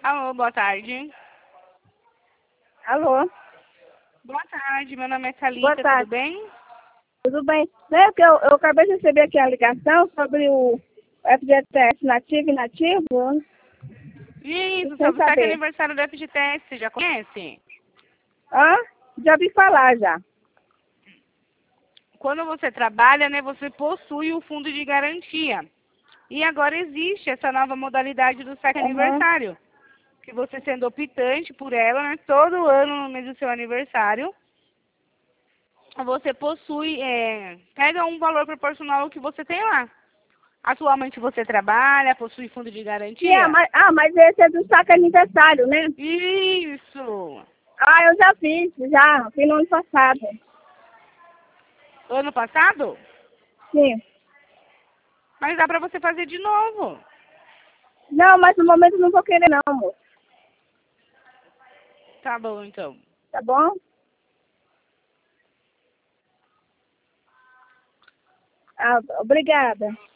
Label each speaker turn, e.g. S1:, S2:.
S1: Alô, boa tarde.
S2: Alô?
S1: Boa tarde, meu nome é Thalita,
S2: Boa tarde.
S1: tudo bem?
S2: Tudo bem? Né, que eu acabei de receber aqui a ligação sobre o FGTS nativo e inativo.
S1: Isso,
S2: Sem
S1: sobre o 7º
S2: saber.
S1: aniversário do FGTS, você já conhece?
S2: Hã? Já ouvi falar já.
S1: Quando você trabalha, né, você possui o fundo de garantia. E agora existe essa nova modalidade do 7º
S2: Aham.
S1: aniversário. Que você sendo optante por ela, né, todo ano no mês do seu aniversário, você possui, pega um valor proporcional ao que você tem lá. Atualmente você trabalha, possui fundo de garantia?
S2: Mas esse é do saque aniversário, né?
S1: Isso!
S2: Eu já fiz no ano passado.
S1: Ano passado?
S2: Sim.
S1: Mas dá pra você fazer de novo.
S2: Não, mas no momento eu não vou querer não, moço.
S1: Tá bom, então.
S2: Tá bom? Obrigada.